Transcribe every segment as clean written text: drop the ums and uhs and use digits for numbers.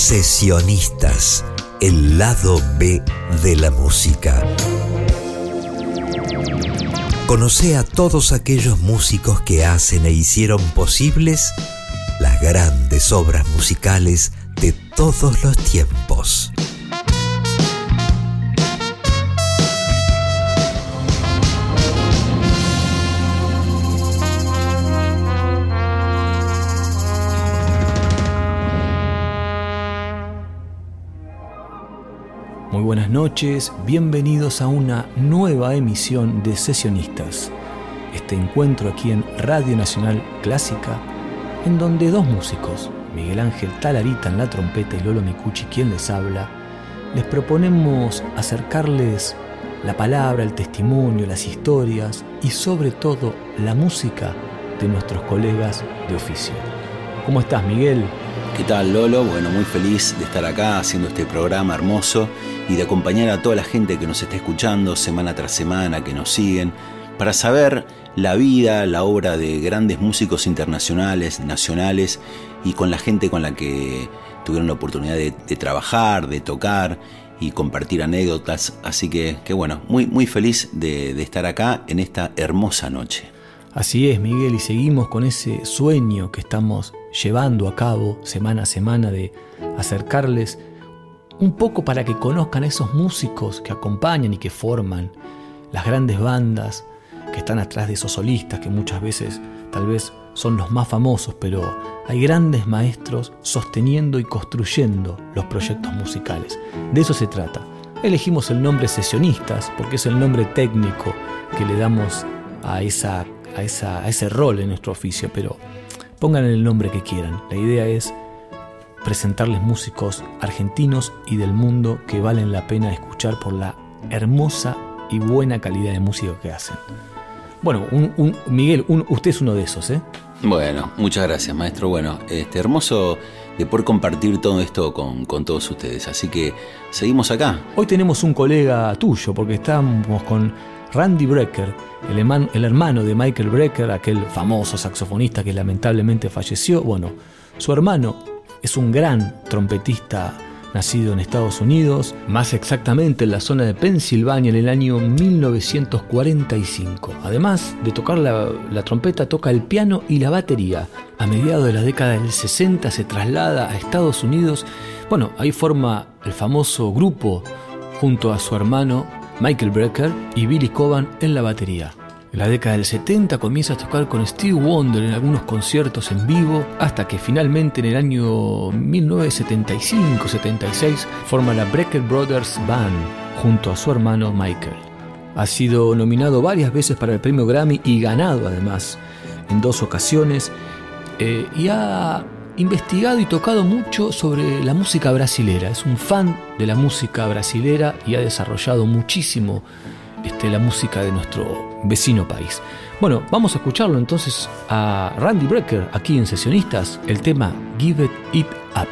Sesionistas, el lado B de la música. Conoce a todos aquellos músicos que hacen e hicieron posibles las grandes obras musicales de todos los tiempos. Muy buenas noches, bienvenidos a una nueva emisión de Sesionistas. Este encuentro aquí en Radio Nacional Clásica, en donde dos músicos, Miguel Ángel Talarita en la trompeta y Lolo Micucci quien les habla, les proponemos acercarles la palabra, el testimonio, las historias y sobre todo la música de nuestros colegas de oficio. ¿Cómo estás, Miguel? ¿Qué tal, Lolo? Bueno, muy feliz de estar acá haciendo este programa hermoso y de acompañar a toda la gente que nos está escuchando semana tras semana, que nos siguen, para saber la vida, la obra de grandes músicos internacionales, nacionales y con la gente con la que tuvieron la oportunidad de trabajar, de tocar y compartir anécdotas. Así que bueno, muy feliz de estar acá en esta hermosa noche. Así es, Miguel, y seguimos con ese sueño que estamos llevando a cabo semana a semana de acercarles un poco para que conozcan a esos músicos que acompañan y que forman las grandes bandas que están atrás de esos solistas que muchas veces tal vez son los más famosos, pero hay grandes maestros sosteniendo y construyendo los proyectos musicales. De eso se trata. Elegimos el nombre Sesionistas porque es el nombre técnico que le damos a ese rol en nuestro oficio, pero pongan el nombre que quieran. La idea es presentarles músicos argentinos y del mundo que valen la pena escuchar por la hermosa y buena calidad de música que hacen. Bueno, Miguel, usted es uno de esos, ¿eh? Bueno, muchas gracias, maestro. Bueno, hermoso de poder compartir todo esto con todos ustedes. Así que seguimos acá. Hoy tenemos un colega tuyo, porque estamos con Randy Brecker, el hermano de Michael Brecker, aquel famoso saxofonista que lamentablemente falleció. Bueno, su hermano es un gran trompetista nacido en Estados Unidos, más exactamente en la zona de Pensilvania en el año 1945. Además de tocar la trompeta, toca el piano y la batería. A mediados de la década del 60 se traslada a Estados Unidos. Bueno, ahí forma el famoso grupo junto a su hermano Michael Brecker y Billy Coban en la batería. En la década del 70 comienza a tocar con Stevie Wonder en algunos conciertos en vivo, hasta que finalmente en el año 1975-76 forma la Brecker Brothers Band junto a su hermano Michael. Ha sido nominado varias veces para el premio Grammy y ganado además en 2 ocasiones, y ha investigado y tocado mucho sobre la música brasilera. Es un fan de la música brasilera y ha desarrollado muchísimo la música de nuestro vecino país. Bueno, vamos a escucharlo entonces a Randy Brecker aquí en Sesionistas, el tema Give It Up.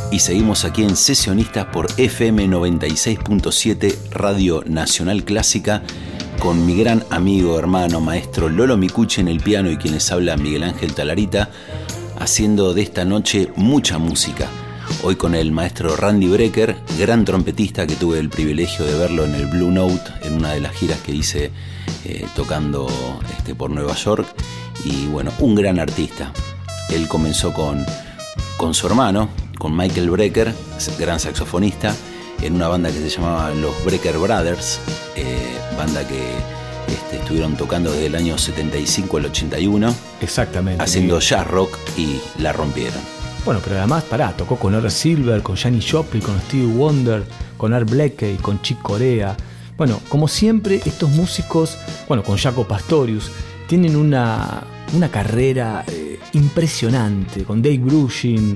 Y seguimos aquí en Sesionistas por FM 96.7 Radio Nacional Clásica con mi gran amigo, hermano, maestro Lolo Micucci en el piano y quienes habla Miguel Ángel Talarita, haciendo de esta noche mucha música. Hoy con el maestro Randy Brecker, gran trompetista que tuve el privilegio de verlo en el Blue Note en una de las giras que hice tocando por Nueva York. Y bueno, un gran artista. Él comenzó con su hermano, con Michael Brecker, gran saxofonista, en una banda que se llamaba los Brecker Brothers, banda que estuvieron tocando desde el año 75 al 81. Exactamente. Haciendo jazz rock y la rompieron. Bueno, pero además, tocó con Earl Silver, con Janis Joplin, con Stevie Wonder, con Art Blakey, con Chick Corea. Bueno, como siempre, estos músicos, con Jaco Pastorius, tienen una carrera impresionante, con Dave Brubeck.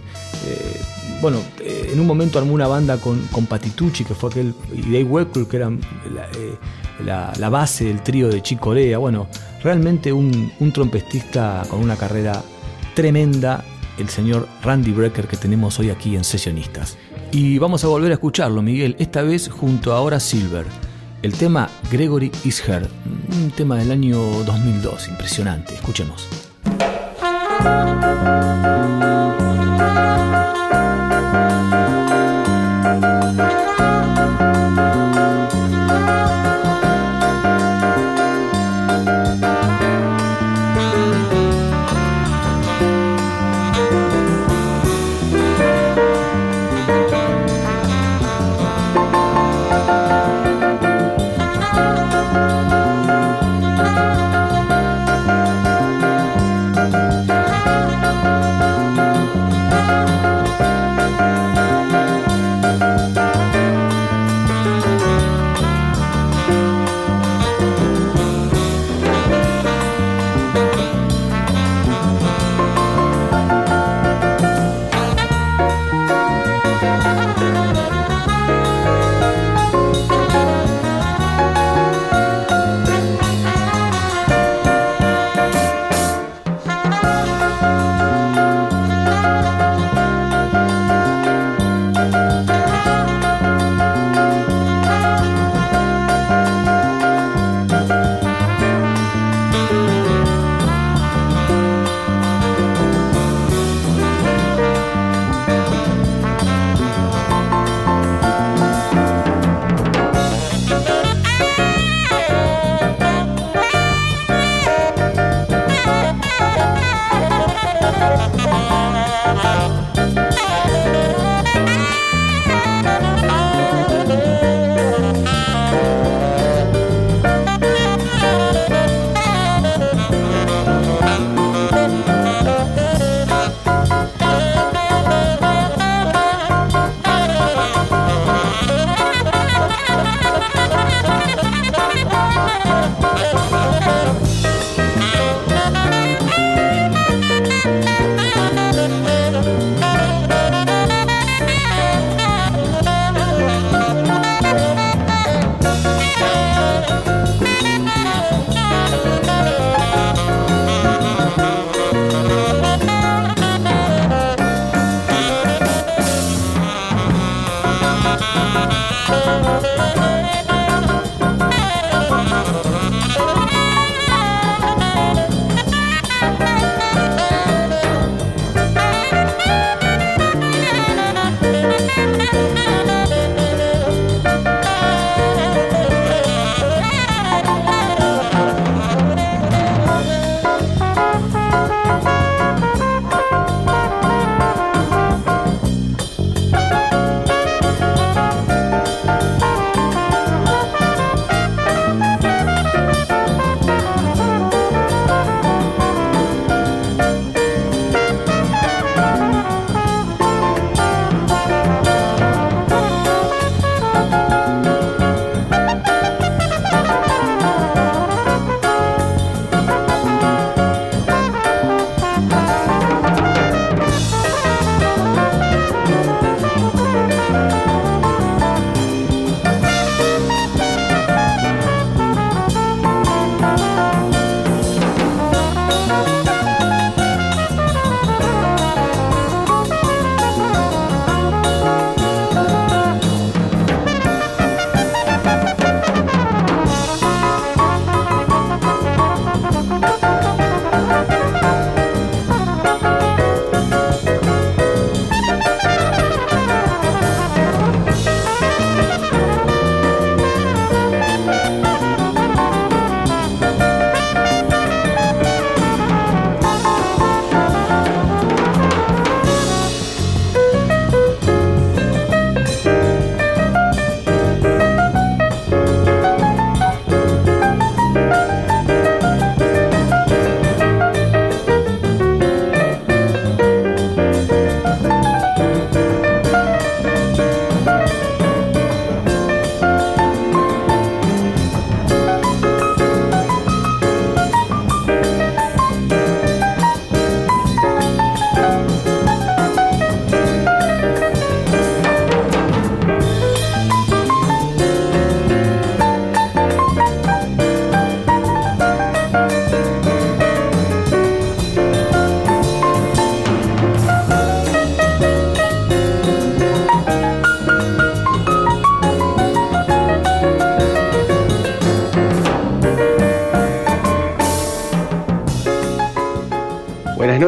En un momento armó una banda con Patitucci, que fue aquel, y Dave Weckl, que eran la base del trío de Chick Corea. Bueno, realmente un trompetista con una carrera tremenda, el señor Randy Brecker, que tenemos hoy aquí en Sesionistas. Y vamos a volver a escucharlo, Miguel, esta vez junto a Horace Silver. El tema Gregory Is Here, un tema del año 2002, impresionante. Escuchemos.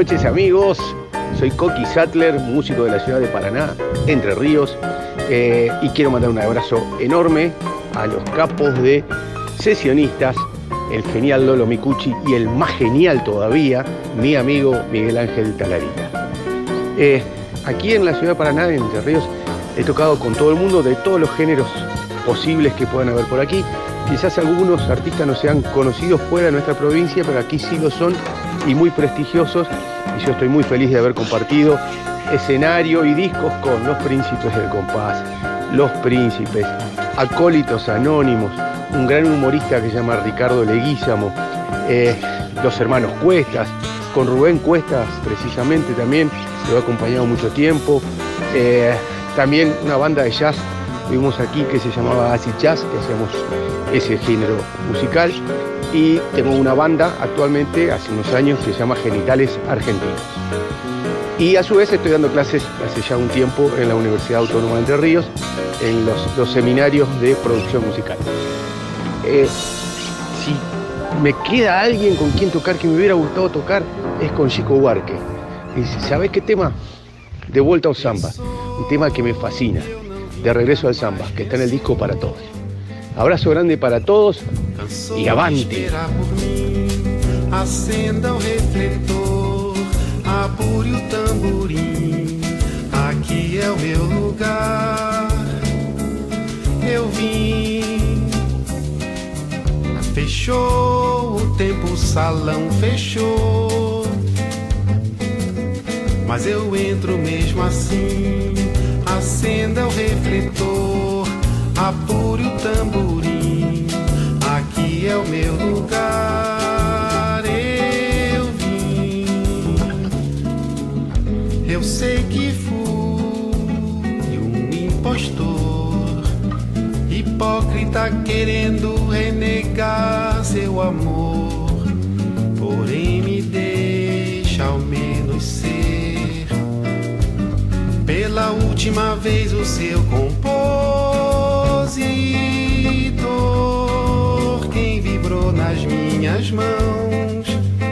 noches, amigos. Soy Coqui Sattler, músico de la ciudad de Paraná, Entre Ríos, y quiero mandar un abrazo enorme a los capos de sesionistas, el genial Lolo Micucci y el más genial todavía, mi amigo Miguel Ángel Talarita. Aquí en la ciudad de Paraná, en Entre Ríos, he tocado con todo el mundo de todos los géneros posibles que puedan haber por aquí. Quizás algunos artistas no sean conocidos fuera de nuestra provincia, pero aquí sí lo son y muy prestigiosos. Y yo estoy muy feliz de haber compartido escenario y discos con los Príncipes del Compás, Los Príncipes, Acólitos Anónimos, un gran humorista que se llama Ricardo Leguízamo, los hermanos Cuestas, con Rubén Cuestas precisamente también, lo he acompañado mucho tiempo. También una banda de jazz vimos aquí que se llamaba Acid Jazz, que hacíamos ese género musical. Y tengo una banda actualmente, hace unos años, que se llama Genitales Argentinos. Y a su vez estoy dando clases hace ya un tiempo en la Universidad Autónoma de Entre Ríos, en los seminarios de producción musical. Si me queda alguien con quien tocar, que me hubiera gustado tocar, es con Chico Buarque. Y ¿sabés qué tema? De vuelta al samba, un tema que me fascina, de regreso al samba, que está en el disco Para Todos. Abrazo grande para todos y avante. Acenda o refletor, apure o tamborim. Aqui é o meu lugar. Eu vim. Fechou o tempo, o salão fechou. Mas eu entro mesmo assim. Acenda o refletor, apure o tamborim. Aqui é o meu lugar. Eu vim. Eu sei que fui um impostor, hipócrita querendo renegar seu amor. Porém me deixa ao menos ser pela última vez o seu compositor, quem vibrou nas minhas mãos.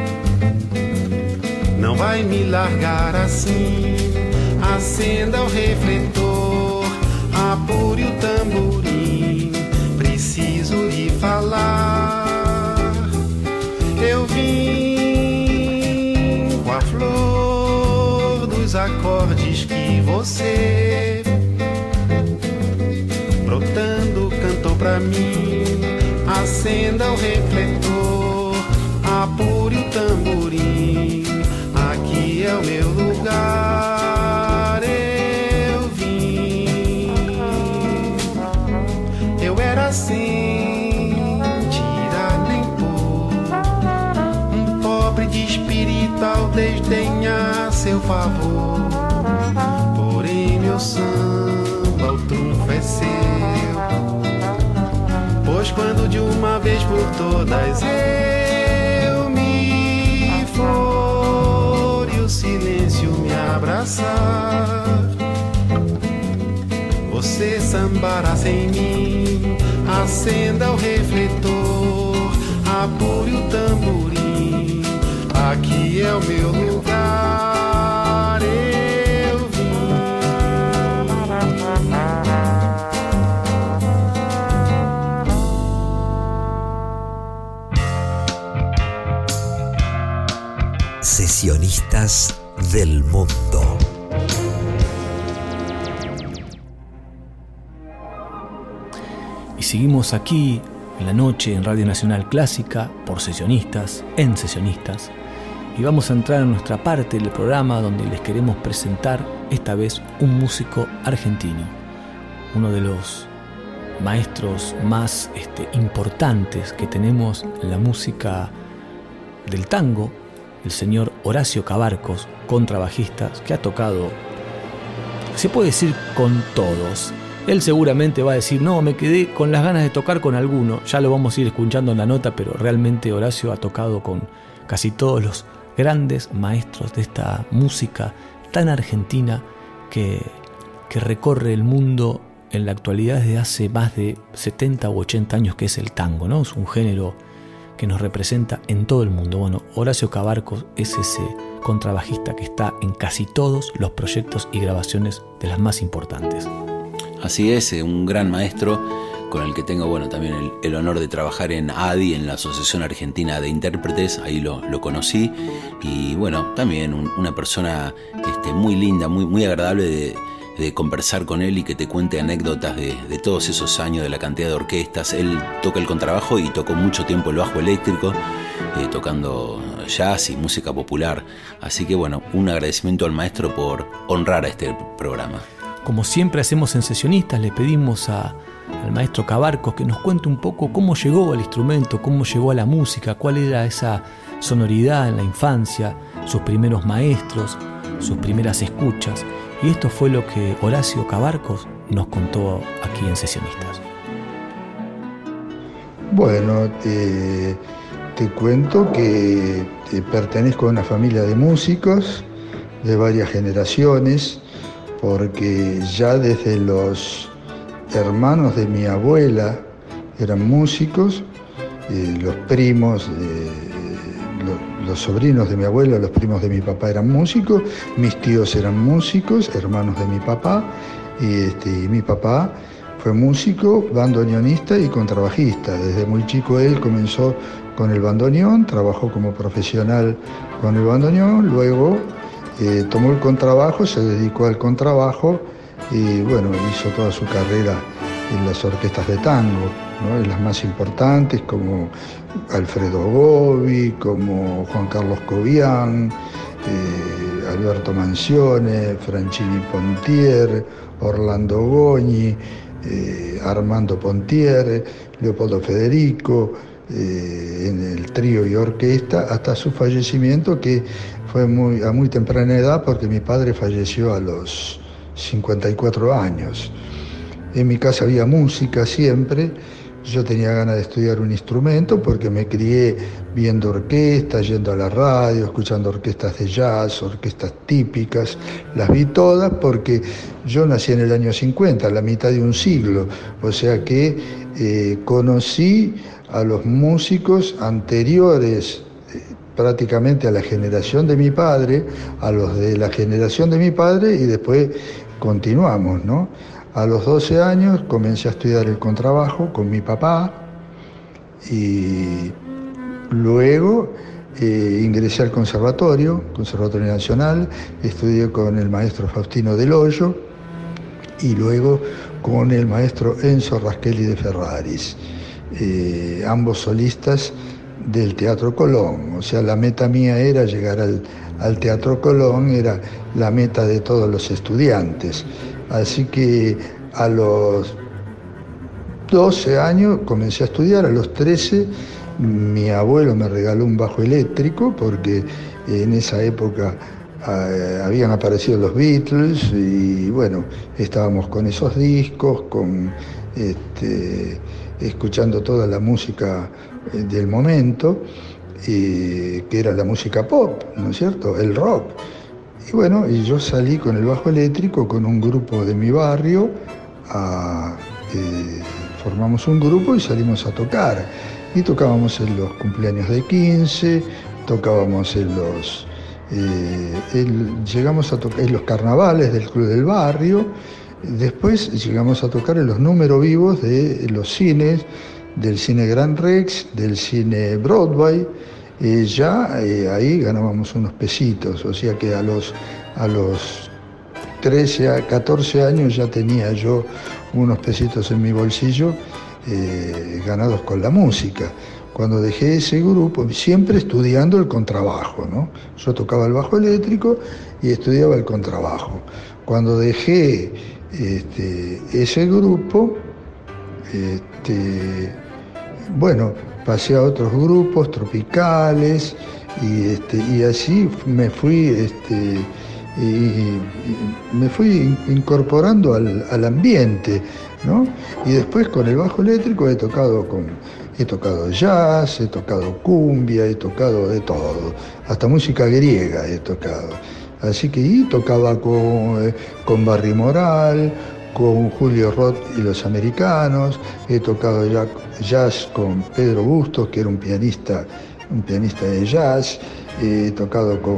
Não vai me largar assim. Acenda o refletor, apure o tamborim. Preciso lhe falar. Eu vim com a flor dos acordes que você brotando cantou pra mim. Acenda o refletor, apure o tamborim. Aqui é o meu lugar. Eu vim. Eu era assim, tira nem pôr, um pobre de espírito ao desdenhar seu favor. Porém meu samba, o trunfo é seu, pois quando de uma vez por todas eu me for e o silêncio me abraçar, você sambará sem mim. Acenda o refletor, apure o tamborim. Aqui é o meu lugar. Eu vim. Sesionistas del mundo. Y seguimos aquí en la noche en Radio Nacional Clásica por Sesionistas, en Sesionistas. Y vamos a entrar en nuestra parte del programa donde les queremos presentar esta vez un músico argentino, uno de los maestros más importantes que tenemos en la música del tango, el señor Horacio Cabarcos, contrabajista, que ha tocado, se puede decir, con todos. Él seguramente va a decir, no, me quedé con las ganas de tocar con alguno. Ya lo vamos a ir escuchando en la nota, pero realmente Horacio ha tocado con casi todos los grandes maestros de esta música tan argentina que recorre el mundo en la actualidad desde hace más de 70 u 80 años, que es el tango, ¿no? Es un género que nos representa en todo el mundo. Bueno, Horacio Cabarcos es ese contrabajista que está en casi todos los proyectos y grabaciones de las más importantes. Así es, un gran maestro con el que tengo también el honor de trabajar en ADI, en la Asociación Argentina de Intérpretes. Ahí lo conocí, y también una persona muy linda, muy agradable de conversar con él y que te cuente anécdotas de todos esos años, de la cantidad de orquestas. Él toca el contrabajo y tocó mucho tiempo el bajo eléctrico, tocando jazz y música popular. Así que un agradecimiento al maestro por honrar a este programa. Como siempre hacemos en Sesionistas, le pedimos al maestro Cabarcos que nos cuente un poco cómo llegó al instrumento, cómo llegó a la música, cuál era esa sonoridad en la infancia, sus primeros maestros, sus primeras escuchas. Y esto fue lo que Horacio Cabarcos nos contó aquí en Sesionistas. Bueno, te cuento que pertenezco a una familia de músicos de varias generaciones, porque ya desde los hermanos de mi abuela eran músicos, los primos, los sobrinos de mi abuela, los primos de mi papá eran músicos, mis tíos eran músicos, hermanos de mi papá, y mi papá fue músico, bandoneonista y contrabajista. Desde muy chico él comenzó con el bandoneón, trabajó como profesional con el bandoneón, luego tomó el contrabajo, se dedicó al contrabajo y hizo toda su carrera en las orquestas de tango, ¿no? En las más importantes como Alfredo Gobi, como Juan Carlos Cobian, Alberto Manzione, Franchini Pontier, Orlando Goñi, Armando Pontier, Leopoldo Federico, en el trío y orquesta, hasta su fallecimiento, que fue a muy temprana edad, porque mi padre falleció a los 54 años. En mi casa había música siempre. Yo tenía ganas de estudiar un instrumento porque me crié viendo orquestas, yendo a la radio, escuchando orquestas de jazz, orquestas típicas. Las vi todas porque yo nací en el año 50, a la mitad de un siglo. O sea que conocí a los músicos anteriores prácticamente a la generación de mi padre, a los de la generación de mi padre, y después continuamos, ¿no? A los 12 años comencé a estudiar el contrabajo con mi papá y luego ingresé al Conservatorio Nacional, estudié con el maestro Faustino Del Hoyo y luego con el maestro Enzo Raschelli de Ferraris, ambos solistas del Teatro Colón. O sea, la meta mía era llegar al Teatro Colón, era la meta de todos los estudiantes. Así que a los 12 años comencé a estudiar, a los 13 mi abuelo me regaló un bajo eléctrico porque en esa época habían aparecido los Beatles y estábamos con esos discos, escuchando toda la música del momento, que era la música pop, ¿no es cierto?, el rock. Y yo salí con el bajo eléctrico con un grupo de mi barrio, formamos un grupo y salimos a tocar. Y tocábamos en los cumpleaños de 15, tocábamos llegamos a tocar en los carnavales del club del barrio, después llegamos a tocar en los números vivos de los cines, del cine Gran Rex, del cine Broadway. Ahí ganábamos unos pesitos, o sea que a los 13 a 14 años ya tenía yo unos pesitos en mi bolsillo ganados con la música. Cuando dejé ese grupo, siempre estudiando el contrabajo, ¿no? Yo tocaba el bajo eléctrico y estudiaba el contrabajo. Cuando dejé ese grupo, pasé a otros grupos tropicales y así me fui incorporando al ambiente, ¿no? Y después con el bajo eléctrico he tocado jazz, he tocado cumbia, he tocado de todo, hasta música griega he tocado. Así que tocaba con Barry Moral, con Julio Roth y los Americanos, he tocado jazz con Pedro Bustos, que era un pianista un pianista de jazz, he tocado con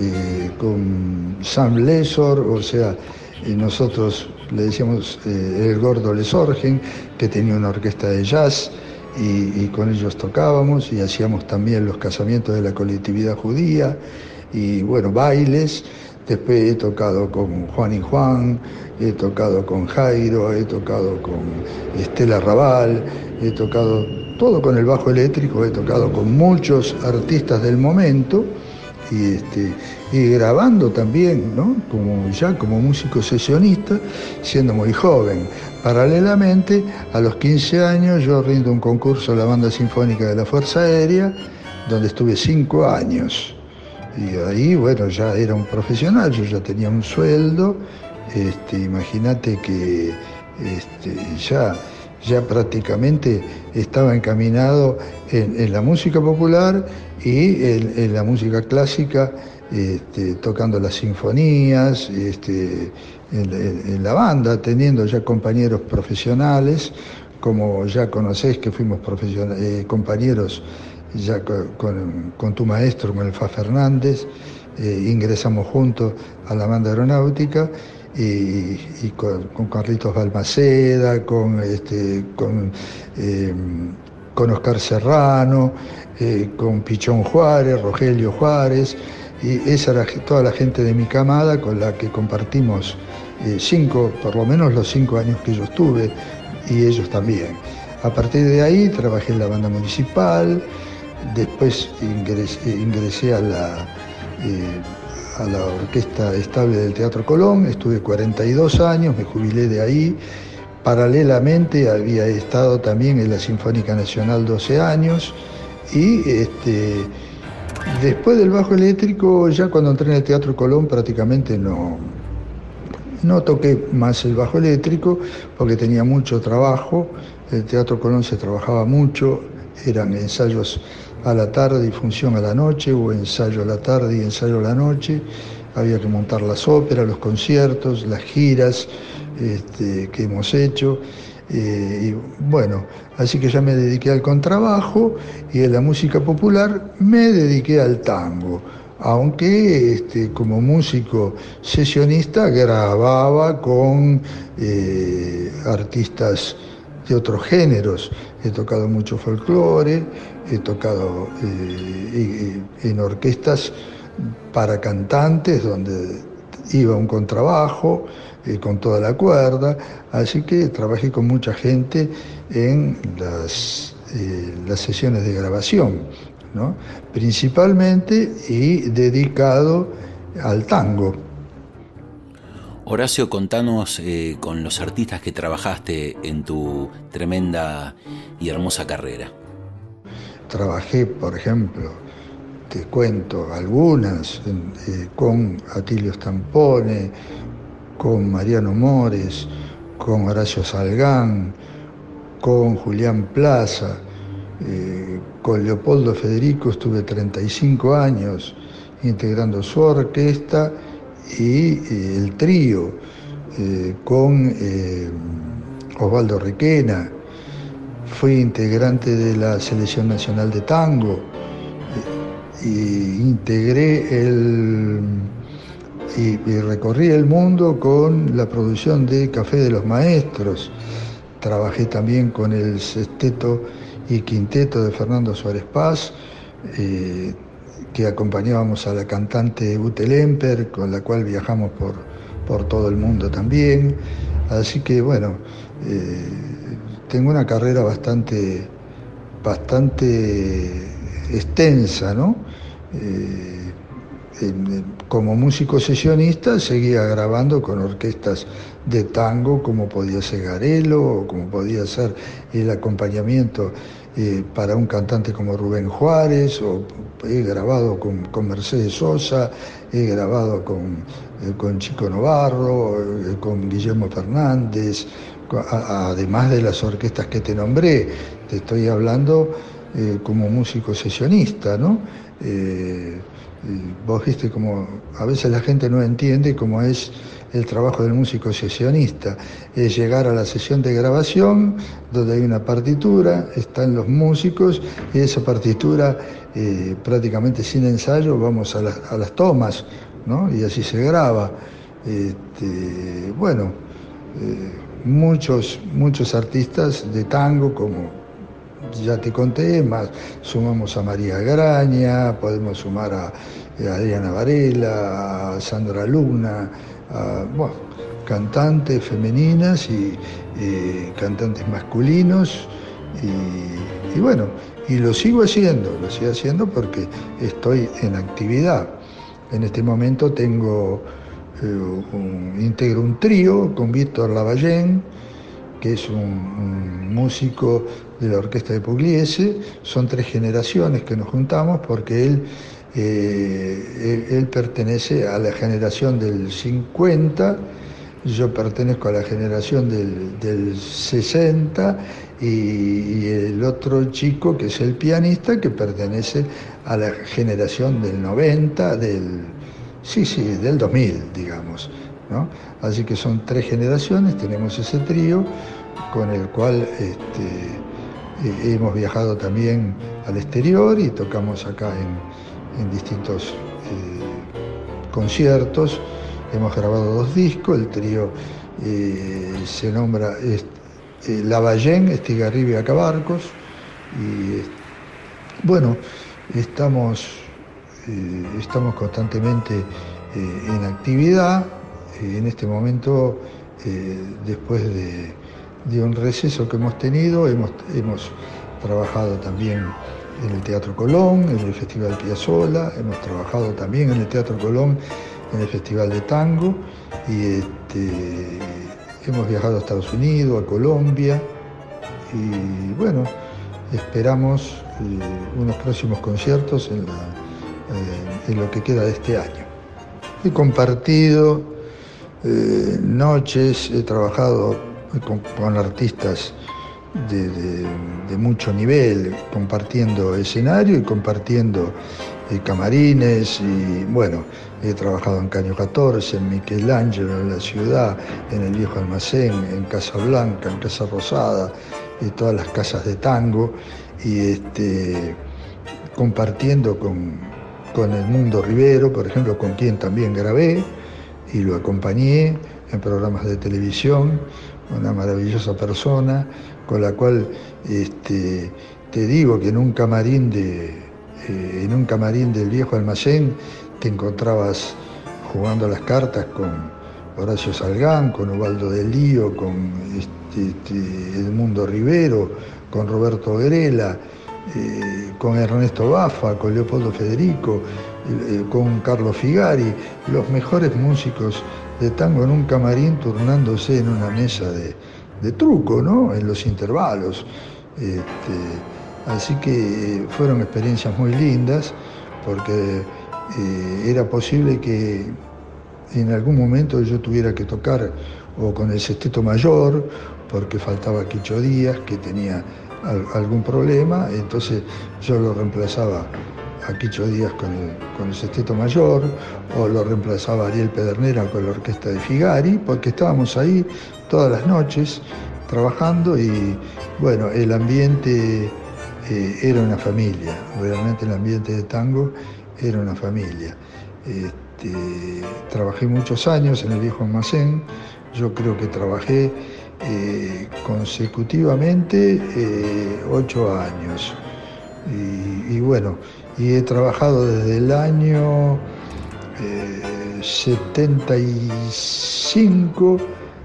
Sam Lesor, o sea, nosotros le decíamos el Gordo Lesorgen, que tenía una orquesta de jazz, y con ellos tocábamos y hacíamos también los casamientos de la colectividad judía y bueno, bailes. Después he tocado con Juan y Juan, he tocado con Jairo, he tocado con Estela Raval, he tocado todo con el bajo eléctrico, he tocado con muchos artistas del momento y grabando también, ¿no? como músico sesionista, siendo muy joven. Paralelamente, a los 15 años yo rindo un concurso a la Banda Sinfónica de la Fuerza Aérea, donde estuve 5 años. Y ahí, bueno, ya era un profesional, yo ya tenía un sueldo, imagínate que ya prácticamente estaba encaminado en la música popular y en la música clásica, tocando las sinfonías, en la banda, teniendo ya compañeros profesionales, como ya conocés que fuimos compañeros ya con tu maestro, con el Fa Fernández, ingresamos juntos a la banda aeronáutica y con Carlitos Balmaceda, con Oscar Serrano, con Pichón Juárez, Rogelio Juárez, y esa era toda la gente de mi camada con la que compartimos por lo menos los 5 años que yo estuve, y ellos también. A partir de ahí trabajé en la banda municipal, después ingresé a la Orquesta Estable del Teatro Colón, estuve 42 años, me jubilé de ahí. Paralelamente había estado también en la Sinfónica Nacional 12 años y después del bajo eléctrico, ya cuando entré en el Teatro Colón prácticamente no toqué más el bajo eléctrico porque tenía mucho trabajo. El Teatro Colón se trabajaba mucho, eran ensayos a la tarde y función a la noche, o ensayo a la tarde y ensayo a la noche. Había que montar las óperas, los conciertos, las giras que hemos hecho. Y bueno, así que ya me dediqué al contrabajo y en la música popular me dediqué al tango, aunque como músico sesionista grababa con artistas de otros géneros. He tocado mucho folclore, he tocado en orquestas para cantantes donde iba un contrabajo con toda la cuerda, así que trabajé con mucha gente en las sesiones de grabación, ¿no? Principalmente y dedicado al tango. Horacio, contanos con los artistas que trabajaste en tu tremenda y hermosa carrera. Trabajé, por ejemplo, te cuento algunas, con Atilio Stampone, con Mariano Mores, con Horacio Salgán, con Julián Plaza, con Leopoldo Federico estuve 35 años integrando su orquesta y el trío, con Osvaldo Requena. Fui integrante de la Selección Nacional de Tango, y integré y recorrí el mundo con la producción de Café de los Maestros. Trabajé también con el sexteto y quinteto de Fernando Suárez Paz, que acompañábamos a la cantante Ute Lemper, con la cual viajamos por todo el mundo también. Así que bueno, tengo una carrera bastante extensa, ¿no? Como músico sesionista seguía grabando con orquestas de tango, como podía ser Garelo, o como podía ser el acompañamiento para un cantante como Rubén Juárez, o he grabado con Mercedes Sosa, he grabado con Chico Novarro, con Guillermo Fernández, además de las orquestas que te nombré. Te estoy hablando como músico sesionista, ¿no? Vos viste como a veces la gente no entiende cómo es el trabajo del músico sesionista, es llegar a la sesión de grabación donde hay una partitura, están los músicos y esa partitura prácticamente sin ensayo vamos a las tomas, ¿no? Y así se graba. Muchos artistas de tango, como ya te conté, más sumamos a María Graña, podemos sumar a Adriana Varela, a Sandra Luna, cantantes femeninas y cantantes masculinos, y lo sigo haciendo porque estoy en actividad. En este momento integro un trío con Víctor Lavallén, que es un músico de la orquesta de Pugliese. Son 3 generaciones que nos juntamos porque él pertenece a la generación del 50, yo pertenezco a la generación del 60 y el otro chico, que es el pianista, que pertenece a la generación del 90, del 2000, digamos, ¿no? Así que son 3 generaciones, tenemos ese trío con el cual hemos viajado también al exterior y tocamos acá en distintos conciertos. Hemos grabado 2 discos, el trío se nombra Lavallén, Estigarribia y Acabarcos, y estamos constantemente en actividad. En este momento, después de un receso que hemos tenido, hemos trabajado también en el Teatro Colón, en el Festival Piazzolla, hemos trabajado también en el Teatro Colón, en el Festival de Tango, y hemos viajado a Estados Unidos, a Colombia, y esperamos unos próximos conciertos en lo que queda de este año. He compartido noches, he trabajado con artistas de mucho nivel, compartiendo escenario y compartiendo camarines, y he trabajado en Caño 14, en Michelangelo, en La Ciudad, en el Viejo Almacén, en Casa Blanca, en Casa Rosada, y todas las casas de tango, y compartiendo con el Mundo Rivero, por ejemplo, con quien también grabé y lo acompañé en programas de televisión, una maravillosa persona con la cual te digo que en un camarín del Viejo Almacén te encontrabas jugando las cartas con Horacio Salgán, con Ubaldo del Lío, con Edmundo Rivero, con Roberto Grela, con Ernesto Baffa, con Leopoldo Federico, con Carlos Figari, los mejores músicos de tango en un camarín turnándose en una mesa de truco, ¿no? En los intervalos. Así que fueron experiencias muy lindas, porque era posible que en algún momento yo tuviera que tocar o con el Sexteto Mayor, porque faltaba Quicho Díaz, que tenía algún problema, entonces yo lo reemplazaba a Quicho Díaz con el Sexteto Mayor, o lo reemplazaba a Ariel Pedernera con la orquesta de Figari, porque estábamos ahí todas las noches trabajando, y el ambiente era una familia, realmente el ambiente de tango era una familia. Trabajé muchos años en el Viejo Almacén, yo creo que trabajé consecutivamente 8 años, y he trabajado desde el año 75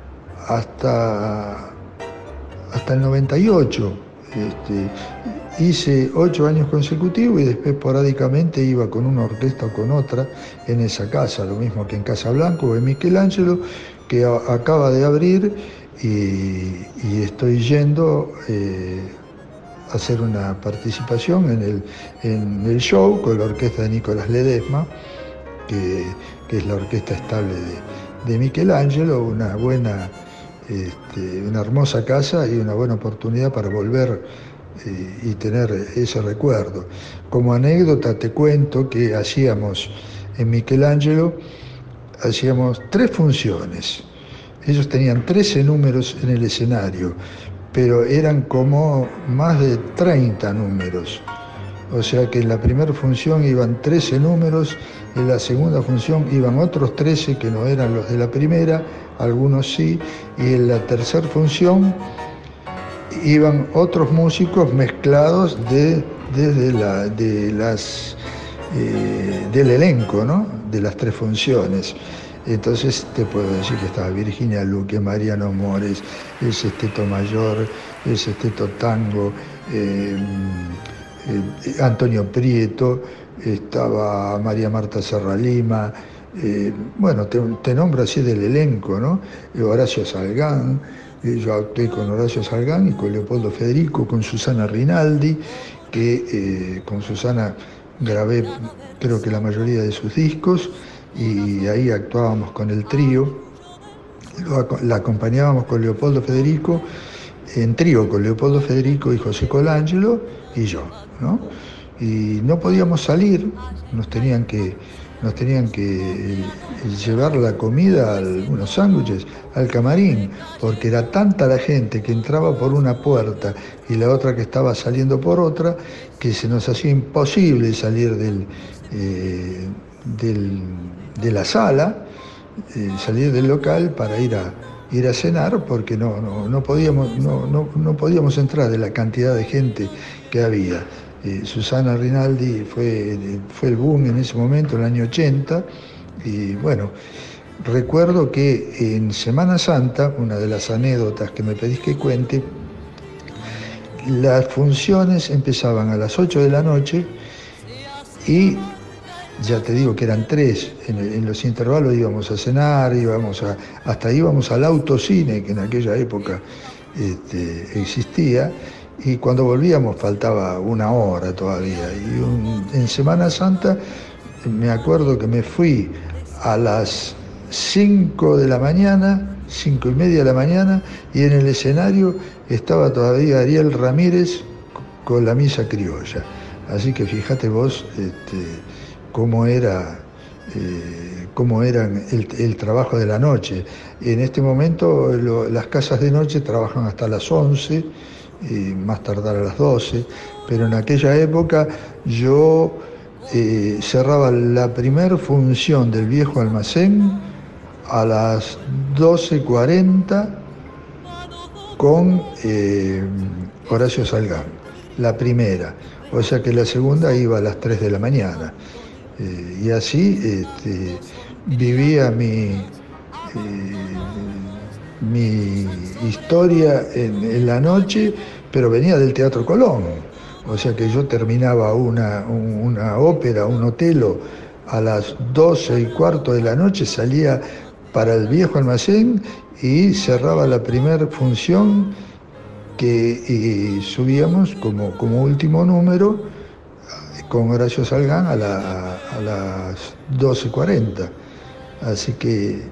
hasta el 98. Hice 8 años consecutivos y después esporádicamente iba con una orquesta o con otra en esa casa, lo mismo que en Casa Blanca o en Michelangelo, que acaba de abrir, y estoy yendo a hacer una participación en el show con la orquesta de Nicolás Ledesma, que es la orquesta estable de Michelangelo, una hermosa casa y una buena oportunidad para volver y tener ese recuerdo. Como anécdota te cuento que hacíamos en Michelangelo, hacíamos 3 funciones. Ellos tenían 13 números en el escenario, pero eran como más de 30 números. O sea que en la primera función iban 13 números, en la segunda función iban otros 13 que no eran los de la primera, algunos sí, y en la tercera función iban otros músicos mezclados del elenco, ¿no? De las 3 funciones. Entonces te puedo decir que estaba Virginia Luque, Mariano Mores, el Sexteto Mayor, el Sexteto Tango, Antonio Prieto, estaba María Marta Serralima, bueno, te nombro así del elenco, ¿no? Horacio Salgán, yo actué con Horacio Salgán y con Leopoldo Federico, con Susana Rinaldi, que con Susana grabé creo que la mayoría de sus discos, y ahí actuábamos con el trío, la acompañábamos con Leopoldo Federico, en trío con Leopoldo Federico y José Colangelo y yo, ¿no? Y no podíamos salir, nos tenían que llevar la comida, unos sándwiches, al camarín, porque era tanta la gente que entraba por una puerta y la otra que estaba saliendo por otra, que se nos hacía imposible salir de la sala, salir del local para ir a cenar, porque no podíamos entrar de la cantidad de gente que había. Susana Rinaldi fue el boom en ese momento, en el año 80, y bueno, recuerdo que en Semana Santa, una de las anécdotas que me pedís que cuente, las funciones empezaban a las 8 de la noche y ya te digo que eran 3, en los intervalos íbamos a cenar, hasta íbamos al autocine, que en aquella época existía, y cuando volvíamos faltaba una hora todavía. Y en Semana Santa me acuerdo que me fui a las 5 de la mañana, 5 y media de la mañana, y en el escenario estaba todavía Ariel Ramírez con la misa criolla. Así que fíjate vos cómo era el trabajo de la noche. En este momento las casas de noche trabajan hasta las 11, y más tardar a las 12, pero en aquella época yo cerraba la primera función del Viejo Almacén a las 12:40 con Horacio Salgán, la primera, o sea que la segunda iba a las 3 de la mañana. Y así vivía mi historia en la noche, pero venía del Teatro Colón. O sea que yo terminaba una ópera, un Otelo, a las 12:15 de la noche, salía para el Viejo Almacén y cerraba la primera función y subíamos como último número con Horacio Salgán a las 12:40. Así que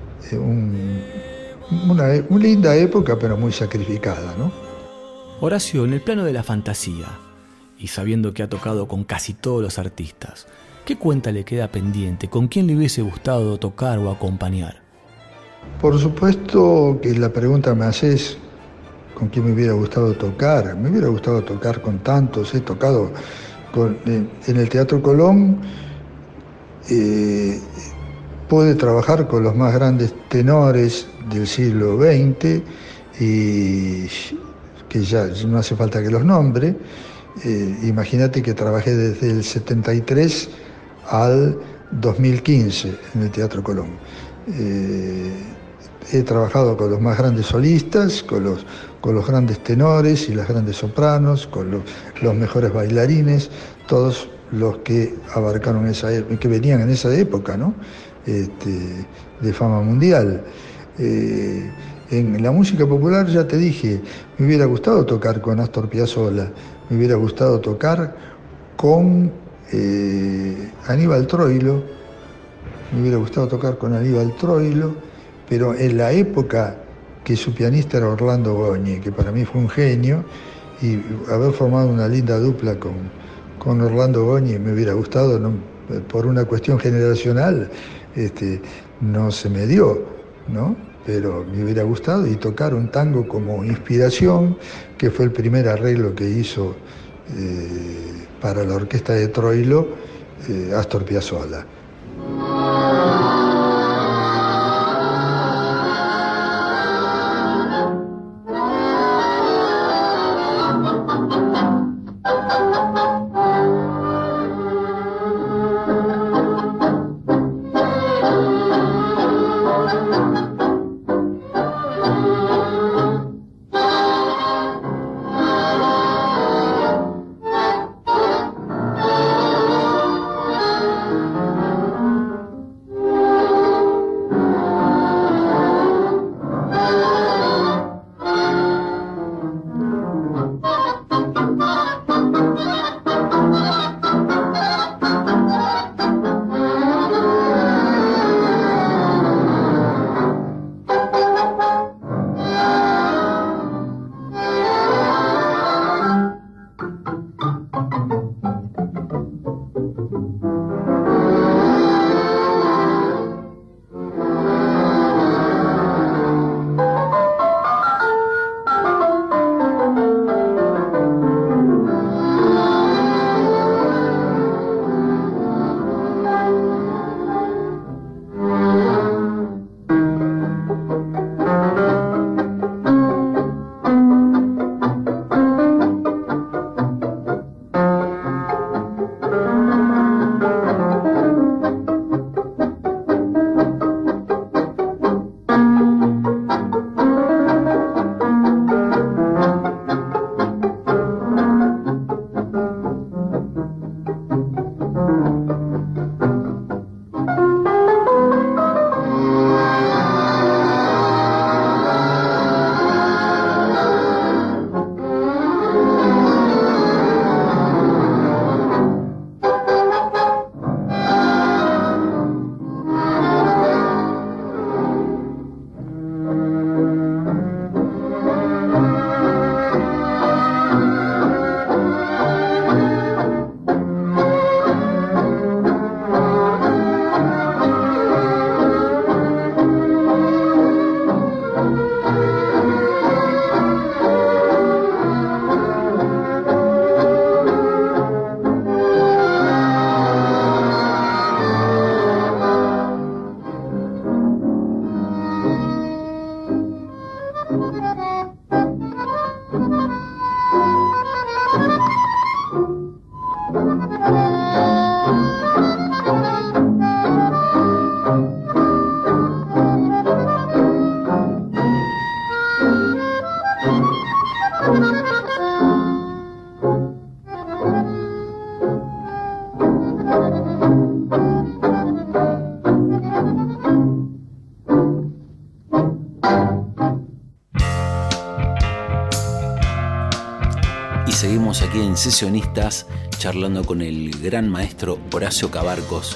una linda época, pero muy sacrificada, ¿no? Horacio, en el plano de la fantasía, y sabiendo que ha tocado con casi todos los artistas, ¿qué cuenta le queda pendiente? ¿Con quién le hubiese gustado tocar o acompañar? Por supuesto que la pregunta me haces con quién me hubiera gustado tocar. Me hubiera gustado tocar con tantos. He tocado en el Teatro Colón, pude trabajar con los más grandes tenores del siglo XX, y que ya no hace falta que los nombre. Imagínate que trabajé desde el 73 al 2015 en el Teatro Colón. He trabajado con los más grandes solistas, con los grandes tenores y las grandes sopranos, con los mejores bailarines, todos los que abarcaron que venían en esa época, ¿no? De fama mundial. En la música popular, ya te dije, me hubiera gustado tocar con Astor Piazzolla, me hubiera gustado tocar con Aníbal Troilo, me hubiera gustado tocar con Aníbal Troilo, pero en la época que su pianista era Orlando Goñi, que para mí fue un genio, y haber formado una linda dupla con Orlando Goñi me hubiera gustado, ¿no? Por una cuestión generacional, no se me dio, ¿no? Pero me hubiera gustado, y tocar un tango como inspiración, que fue el primer arreglo que hizo para la orquesta de Troilo Astor Piazzolla. Seguimos aquí en Sesionistas charlando con el gran maestro Horacio Cabarcos,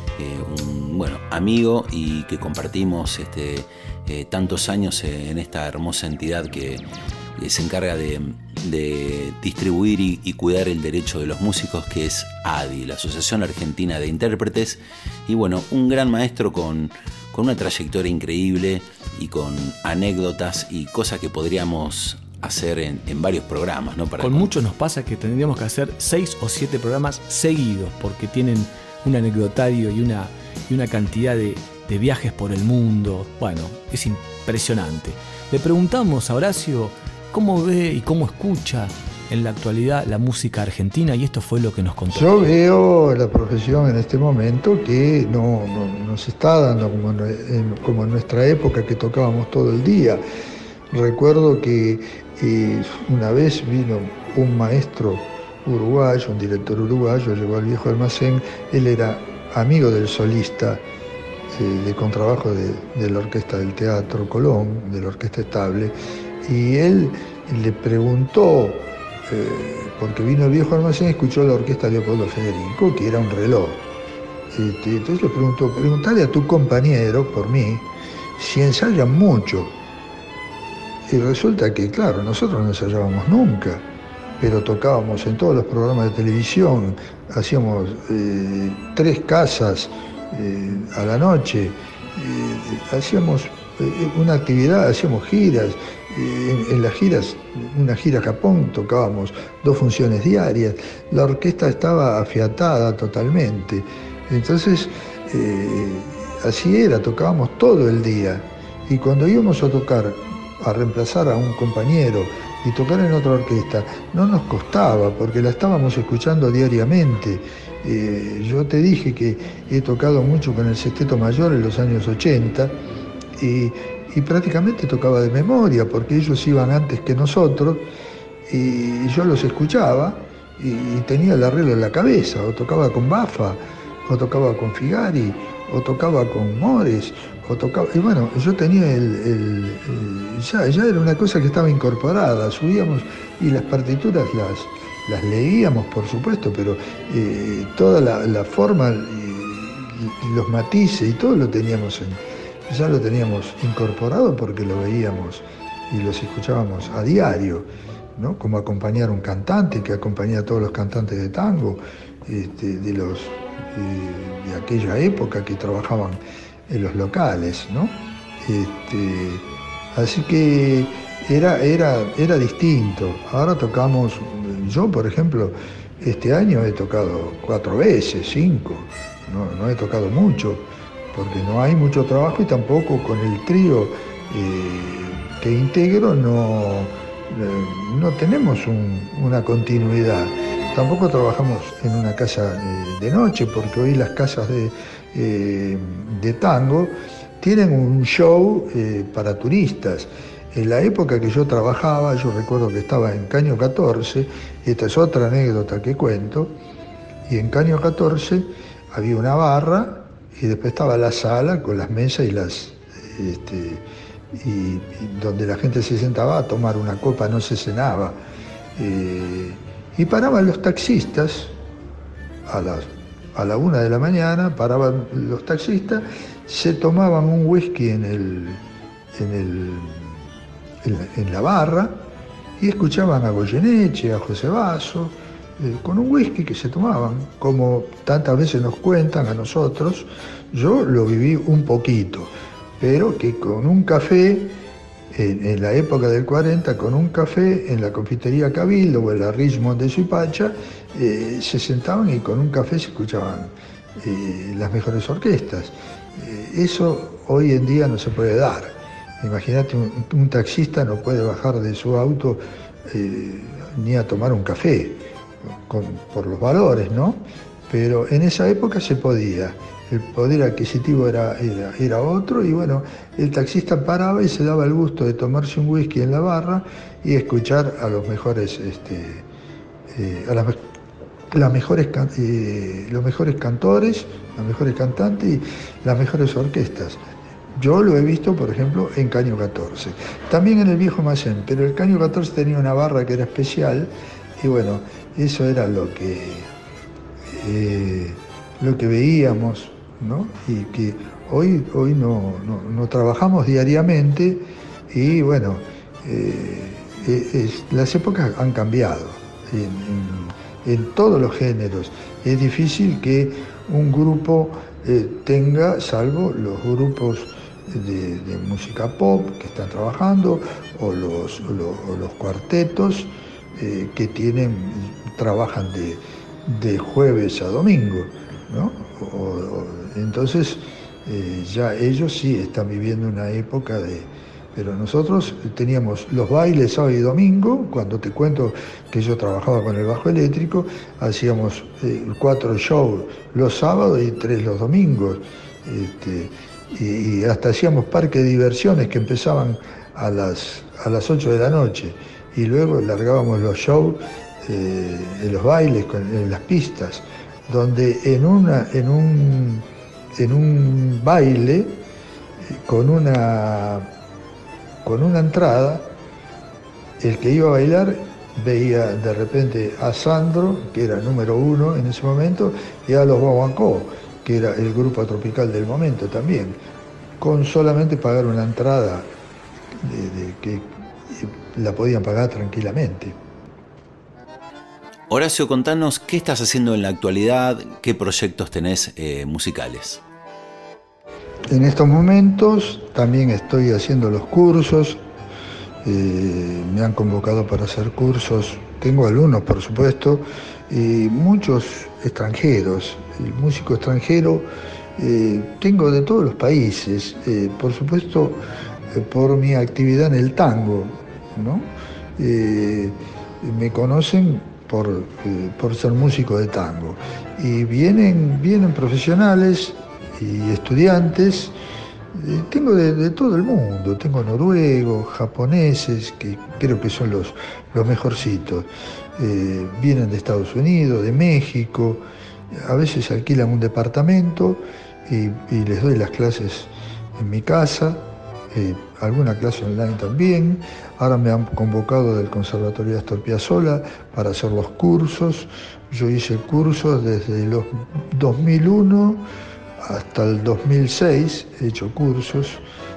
un amigo, y que compartimos tantos años en esta hermosa entidad que se encarga de distribuir y cuidar el derecho de los músicos, que es ADI, la Asociación Argentina de Intérpretes. Y bueno, un gran maestro con una trayectoria increíble y con anécdotas y cosas que podríamos hacer en varios programas, ¿no? Con muchos nos pasa que tendríamos que hacer 6 o 7 programas seguidos, porque tienen un anecdotario y una cantidad de viajes por el mundo. Bueno, es impresionante. Le preguntamos a Horacio cómo ve y cómo escucha en la actualidad la música argentina, y esto fue lo que nos contó. Yo veo la profesión en este momento que no se está dando como en nuestra época, que tocábamos todo el día. Recuerdo que una vez vino un maestro uruguayo, un director uruguayo, llegó al Viejo Almacén. Él era amigo del solista de contrabajo de la orquesta del Teatro Colón, de la orquesta estable, y él le preguntó, porque vino al Viejo Almacén y escuchó la orquesta de Leopoldo Federico, que era un reloj. Entonces le preguntó: preguntale a tu compañero, por mí, si ensayan mucho. Y resulta que, claro, nosotros no ensayábamos nunca, pero tocábamos en todos los programas de televisión, hacíamos 3 casas a la noche, hacíamos una actividad, hacíamos giras. En las giras, una gira a Japón, tocábamos 2 funciones diarias. La orquesta estaba afiatada totalmente. Entonces, así era, tocábamos todo el día. Y cuando íbamos a tocar, a reemplazar a un compañero y tocar en otra orquesta, no nos costaba, porque la estábamos escuchando diariamente. Yo te dije que he tocado mucho con el Sexteto Mayor en los años 80 y prácticamente tocaba de memoria, porque ellos iban antes que nosotros y yo los escuchaba y tenía el arreglo en la cabeza, o tocaba con Baffa, o tocaba con Figari, o tocaba con Mores, o tocaba... Y bueno, yo tenía ya era una cosa que estaba incorporada, subíamos y las partituras las leíamos, por supuesto, pero toda la forma, los matices y todo lo teníamos ya lo teníamos incorporado porque lo veíamos y los escuchábamos a diario, ¿no? Como acompañar a un cantante que acompañaba a todos los cantantes de tango de aquella época que trabajaban en los locales, ¿no? Así que era distinto. Ahora tocamos, yo por ejemplo, este año he tocado 4 veces, 5, no he tocado mucho, porque no hay mucho trabajo y tampoco con el trío que integro no tenemos una continuidad. Tampoco trabajamos en una casa de noche, porque hoy las casas de tango tienen un show para turistas. En la época que yo trabajaba, yo recuerdo que estaba en Caño 14, esta es otra anécdota que cuento, y en Caño 14 había una barra y después estaba la sala con las mesas y donde la gente se sentaba a tomar una copa, no se cenaba. Y paraban los taxistas a la 1 de la mañana, paraban los taxistas, se tomaban un whisky en la barra y escuchaban a Goyeneche, a José Basso, con un whisky que se tomaban, como tantas veces nos cuentan a nosotros. Yo lo viví un poquito, pero que con un café, en la época del 40, con un café en la confitería Cabildo o en la Richmond de Suipacha, se sentaban y con un café se escuchaban las mejores orquestas. Eso hoy en día no se puede dar. Imagínate, un taxista no puede bajar de su auto ni a tomar un café, por los valores, ¿no? Pero en esa época se podía. El poder adquisitivo era otro, y bueno, el taxista paraba y se daba el gusto de tomarse un whisky en la barra y escuchar a los mejores, los mejores cantores, los mejores cantantes y las mejores orquestas. Yo lo he visto, por ejemplo, en Caño 14. También en el Viejo Almacén, pero el Caño 14 tenía una barra que era especial, y bueno, eso era lo que veíamos, ¿no? Y que hoy no trabajamos diariamente, y bueno, las épocas han cambiado en todos los géneros. Es difícil que un grupo tenga, salvo los grupos de música pop que están trabajando, o los cuartetos que trabajan de jueves a domingo, ¿no? Entonces ya ellos sí están viviendo una época pero nosotros teníamos los bailes sábado y domingo. Cuando te cuento que yo trabajaba con el bajo eléctrico, hacíamos 4 shows los sábados y 3 los domingos, y hasta hacíamos parques de diversiones que empezaban a las 8 de la noche, y luego largábamos los shows en los bailes, en las pistas, donde en un baile con una entrada, el que iba a bailar veía de repente a Sandro, que era el número 1 en ese momento, y a los Guaguancó, que era el grupo tropical del momento también, con solamente pagar una entrada que la podían pagar tranquilamente. Horacio, contanos qué estás haciendo en la actualidad, qué proyectos tenés musicales. En estos momentos también estoy haciendo los cursos, me han convocado para hacer cursos, tengo alumnos por supuesto, y muchos extranjeros, el músico extranjero, tengo de todos los países, por supuesto por mi actividad en el tango, ¿no? Me conocen por ser músico de tango, y vienen profesionales y estudiantes. Tengo de todo el mundo, tengo noruegos, japoneses, que creo que son los mejorcitos. Vienen de Estados Unidos, de México, a veces alquilan un departamento y les doy las clases en mi casa, alguna clase online también. Ahora me han convocado del Conservatorio Astor Piazzolla para hacer los cursos. Yo hice cursos desde los 2001 hasta el 2006, he hecho cursos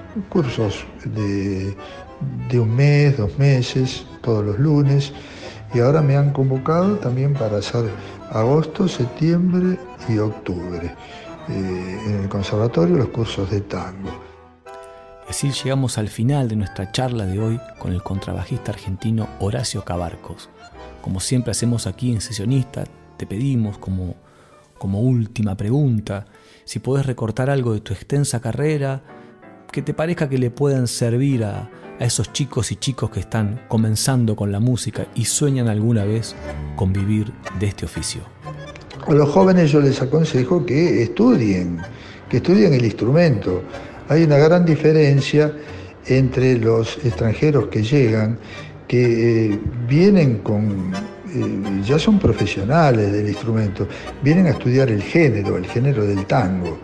de un mes, 2 meses, todos los lunes, y ahora me han convocado también para hacer agosto, septiembre y octubre en el conservatorio los cursos de tango. Y así llegamos al final de nuestra charla de hoy con el contrabajista argentino Horacio Cabarcos. Como siempre hacemos aquí en Sesionista, te pedimos como última pregunta, si podés recortar algo de tu extensa carrera que te parezca que le puedan servir a esos chicos y chicos que están comenzando con la música y sueñan alguna vez con vivir de este oficio. A los jóvenes yo les aconsejo que estudien el instrumento. Hay una gran diferencia entre los extranjeros que llegan, que vienen ya son profesionales del instrumento, vienen a estudiar el género del tango.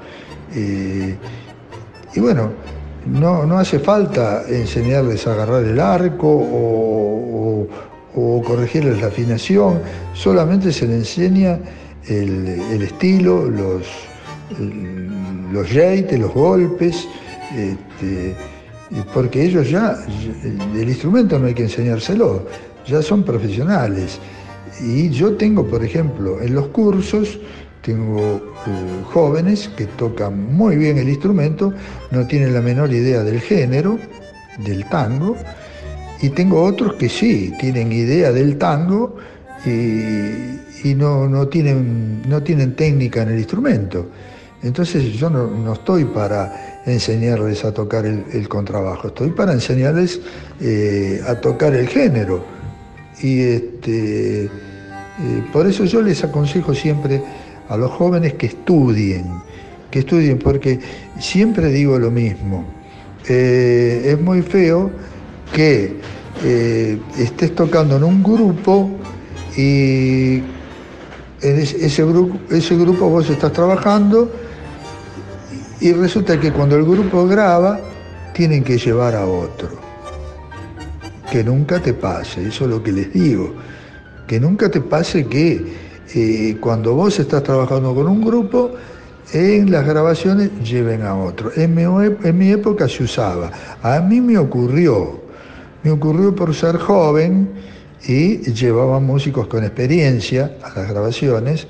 Y bueno, no hace falta enseñarles a agarrar el arco o corregirles la afinación, solamente se les enseña el estilo, los yeites, los golpes, porque ellos ya, el instrumento no hay que enseñárselo, ya son profesionales. Y yo tengo, por ejemplo, en los cursos, tengo jóvenes que tocan muy bien el instrumento, no tienen la menor idea del género, del tango, y tengo otros que sí, tienen idea del tango y no tienen técnica en el instrumento. Entonces yo no estoy para enseñarles a tocar el contrabajo, estoy para enseñarles a tocar el género. Y por eso yo les aconsejo siempre a los jóvenes que estudien, porque siempre digo lo mismo. Es muy feo que estés tocando en un grupo y en ese grupo vos estás trabajando y resulta que cuando el grupo graba tienen que llevar a otro. Que nunca te pase, eso es lo que les digo, que nunca te pase que cuando vos estás trabajando con un grupo, en las grabaciones lleven a otro. En mi época se usaba, a mí me ocurrió por ser joven y llevaba músicos con experiencia a las grabaciones.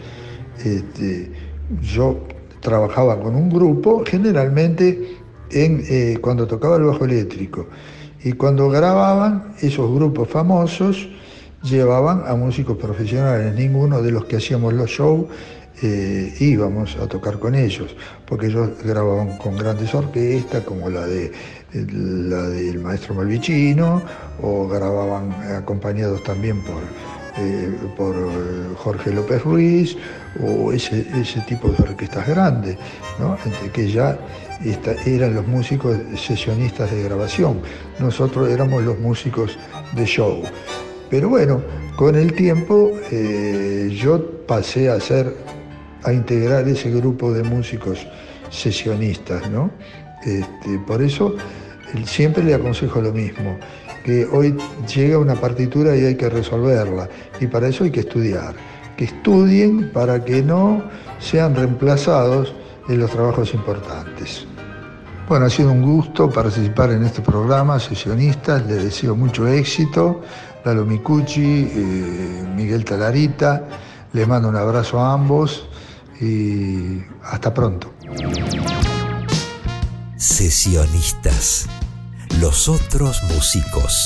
Yo trabajaba con un grupo, generalmente cuando tocaba el bajo eléctrico. Y cuando grababan, esos grupos famosos llevaban a músicos profesionales. Ninguno de los que hacíamos los shows íbamos a tocar con ellos, porque ellos grababan con grandes orquestas, como la del maestro Malvicino, o grababan acompañados también por Jorge López Ruiz, o ese tipo de orquestas grandes, ¿no? Que ya eran los músicos sesionistas de grabación. Nosotros éramos los músicos de show. Pero bueno, con el tiempo yo pasé a integrar ese grupo de músicos sesionistas, ¿no? Por eso siempre le aconsejo lo mismo, que hoy llega una partitura y hay que resolverla, y para eso hay que estudiar, que estudien para que no sean reemplazados en los trabajos importantes. Bueno, ha sido un gusto participar en este programa, Sesionistas, les deseo mucho éxito, Lalo Micucci, Miguel Talarita, les mando un abrazo a ambos y hasta pronto. Sesionistas, los otros músicos.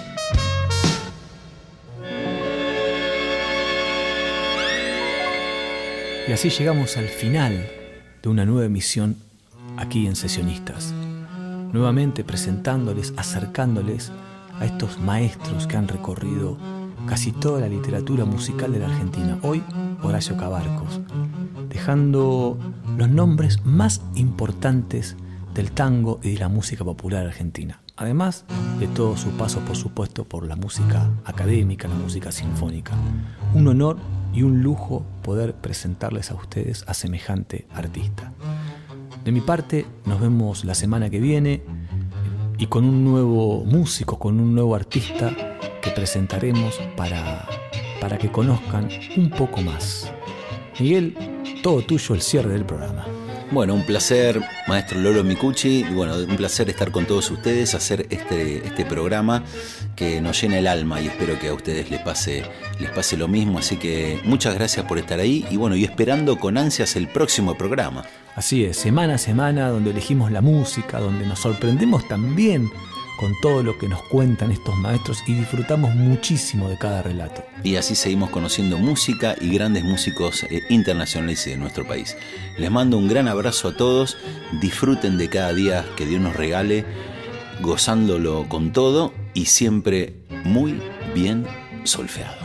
Y así llegamos al final de una nueva emisión aquí en Sesionistas. Nuevamente presentándoles, acercándoles a estos maestros que han recorrido casi toda la literatura musical de la Argentina. Hoy, Horacio Cabarcos, dejando los nombres más importantes del tango y de la música popular argentina. Además de todo su paso, por supuesto, por la música académica, la música sinfónica. Un honor y un lujo poder presentarles a ustedes a semejante artista. De mi parte, nos vemos la semana que viene y con un nuevo músico, con un nuevo artista que presentaremos para que conozcan un poco más. Miguel, todo tuyo el cierre del programa. Bueno, un placer, maestro Lolo Micucci, y bueno, un placer estar con todos ustedes, hacer este programa que nos llena el alma y espero que a ustedes les pase lo mismo, así que muchas gracias por estar ahí y bueno, y esperando con ansias el próximo programa. Así es, semana a semana, donde elegimos la música, donde nos sorprendemos también con todo lo que nos cuentan estos maestros y disfrutamos muchísimo de cada relato. Y así seguimos conociendo música y grandes músicos internacionales de nuestro país. Les mando un gran abrazo a todos, disfruten de cada día que Dios nos regale, gozándolo con todo y siempre muy bien solfeado.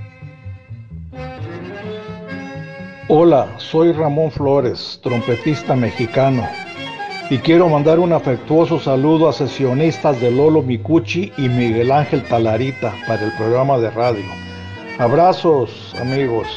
Hola, soy Ramón Flores, trompetista mexicano. Y quiero mandar un afectuoso saludo a sesionistas de Lolo Micucci y Miguel Ángel Talarita para el programa de radio. Abrazos, amigos.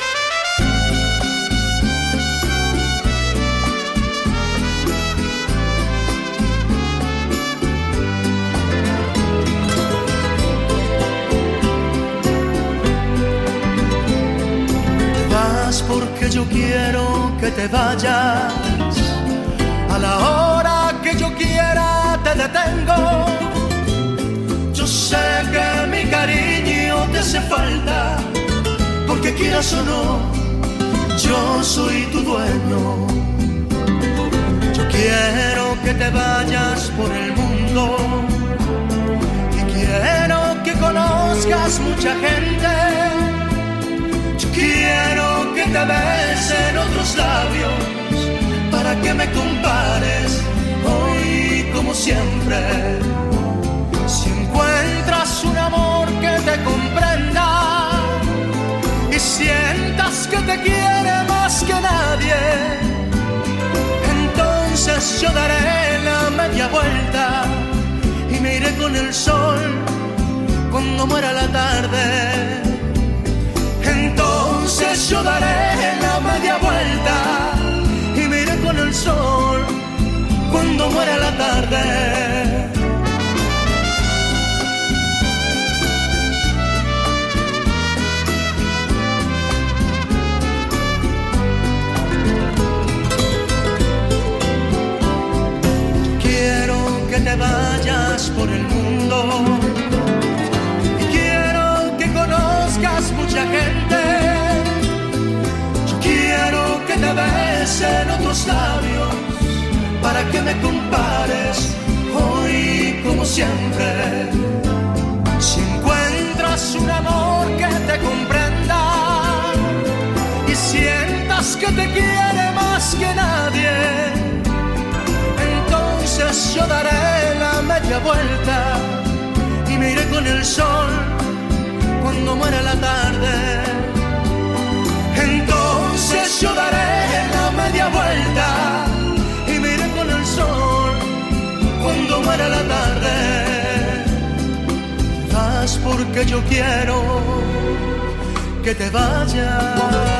Te vas porque yo quiero que te vayas. A la hora que yo quiera te detengo. Yo sé que mi cariño te hace falta, porque quieras o no, yo soy tu dueño. Yo quiero que te vayas por el mundo y quiero que conozcas mucha gente. Yo quiero que te besen otros labios para que me compares hoy como siempre. Si encuentras un amor que te comprenda y sientas que te quiere más que nadie, entonces yo daré la media vuelta y me iré con el sol cuando muera la tarde. Entonces yo daré la media vuelta con el sol cuando muera la tarde. Quiero que te vayas por el mundo y quiero que conozcas mucha gente. Quiero que te besen otros labios para que me compares hoy como siempre. Si encuentras un amor que te comprenda y sientas que te quiere más que nadie, entonces yo daré la media vuelta y me iré con el sol cuando muera la tarde. Entonces yo daré la media vuelta y me iré con el sol cuando muera la tarde. Vas porque yo quiero que te vayas.